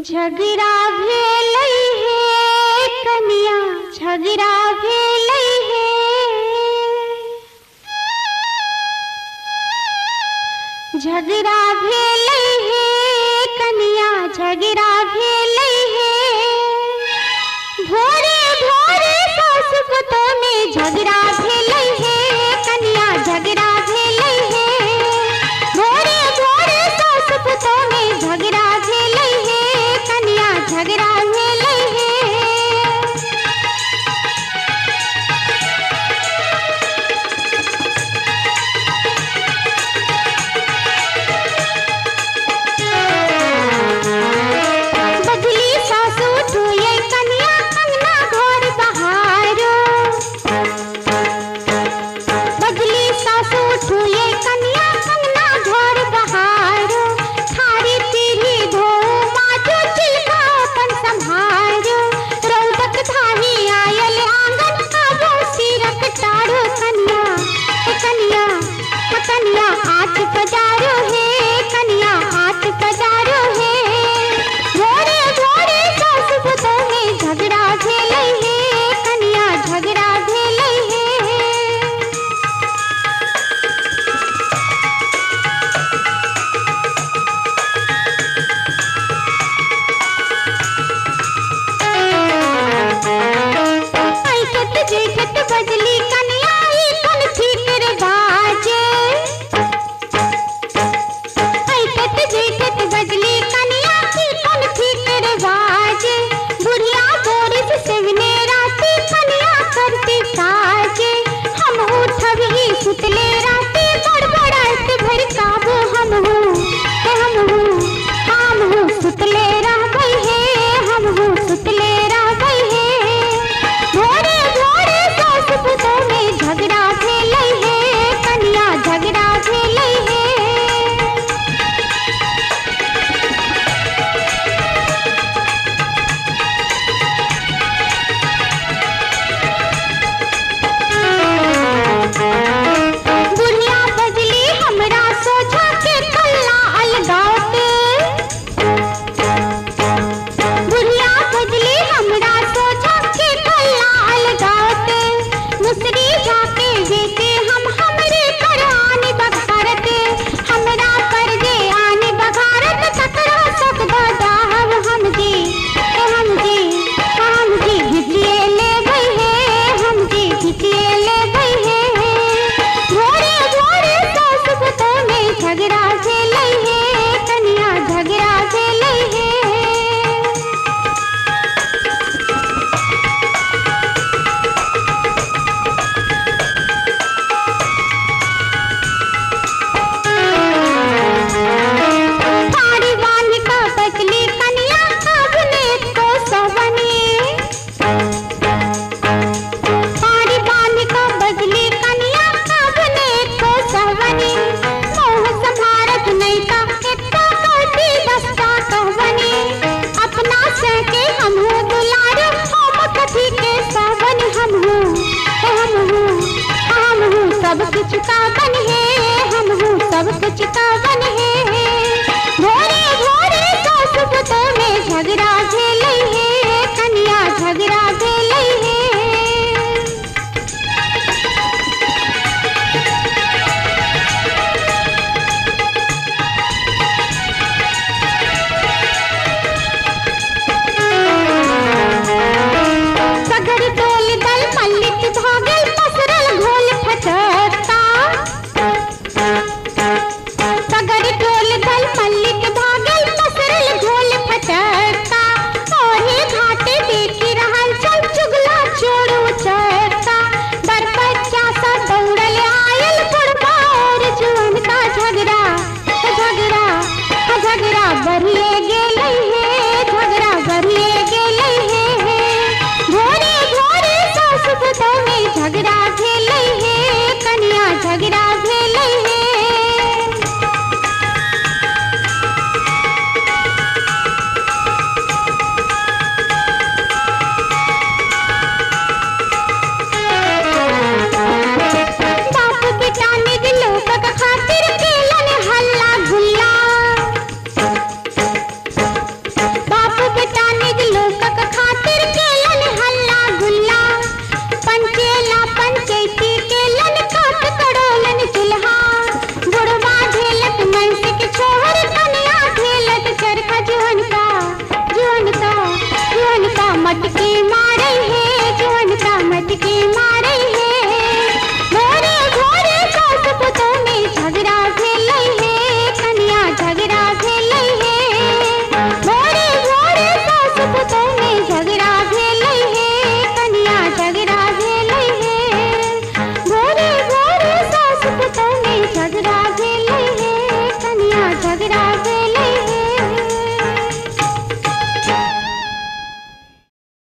झगड़ा भेलै हे कनिया झगड़ा भेलै हे झगड़ा भेलै हे कनिया झगड़ा भेलै हे भोरे भोरे सास पुतोह में झगड़ा भेलै हे कनिया झगड़ा भेलै हे भोरे भोरे सास पुतोह में झगड़ा भेलै हे कनिया झगड़ा भेलै हे बदली सासु ठुए कनिया अंगना घर बहारो बदली सासु ठुए कनिया अंगना घर बहारो थारी पीढ़ी धो माजो चिलका अपन संभारो रौदक धाही आयल आंगन आबो सिरक टारो कनिया कनिया आँच पजारो हे कनिया आँच पजारो हे भोरे भोरे सास पुतोह में झगड़ा भेलै हे कनिया झगड़ा भेलै हे ऐठत जेठत बजली कनिया ई कन ठीकर बाजे ऐठत जेठत बजली कनिया ई कन ठीकर बाजे बुढ़िया बोरिस सेवने राती कनिया करती काजे हम उठब ही सुतले राती बड़बड़ाइत भर काबू हम सुतले रहबै हे हम सुतले रहबै हे भोरे भोरे सास पुतोह में झगड़ा भेलै हे कनिया झगड़ा भेलै हे बुढ़िया बजली हमरा सोझा के कल्ला अलगावते बुढ़िया बजली हमरा सोझा के कल्ला अलगावते मुसरी जाके जेते हम हमरे पर आने बघारते हमरा पर जे आने बघारत तकरा सकदा दाहब हम जी घिचिए लेबै हे हम जी घिचिए लेबै हे भोरे भोरे सास पुतोह में झगड़ा भेलै हे कनिया झगड़ा भेलै हे थारी बांध का बचली कनिया अपने को सवनी थारी बांध का बजली कनिया अपने को सवनी मोह संभारत नहीं का इतना कोटी दस्ता कहवनी अपना सके हमहू दुलारे हम कथी के सवन हमहू सब कुछ का बन है हमहू सब कुछ का बन है भोरे भोरे सास पुतोह में झगड़ा